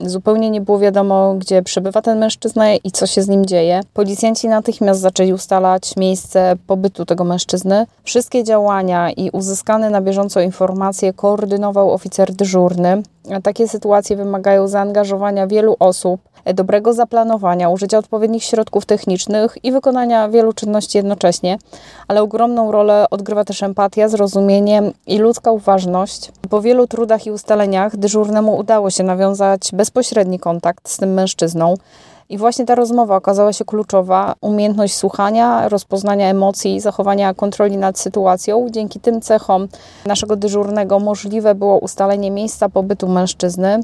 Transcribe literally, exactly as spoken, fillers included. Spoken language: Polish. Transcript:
Zupełnie nie było wiadomo, gdzie przebywa ten mężczyzna i co się z nim dzieje. Policjanci natychmiast zaczęli ustalać miejsce pobytu tego mężczyzny. Wszystkie działania i uzyskane na bieżąco informacje koordynował oficer dyżurny. Takie sytuacje wymagają zaangażowania wielu osób, dobrego zaplanowania, użycia odpowiednich środków technicznych i wykonania wielu czynności jednocześnie, ale ogromną rolę odgrywa też empatia, zrozumienie i ludzka uważność. Po wielu trudach i ustaleniach dyżurnemu udało się nawiązać bezpośredni kontakt z tym mężczyzną. I właśnie ta rozmowa okazała się kluczowa. Umiejętność słuchania, rozpoznania emocji i zachowania kontroli nad sytuacją. Dzięki tym cechom naszego dyżurnego możliwe było ustalenie miejsca pobytu mężczyzny.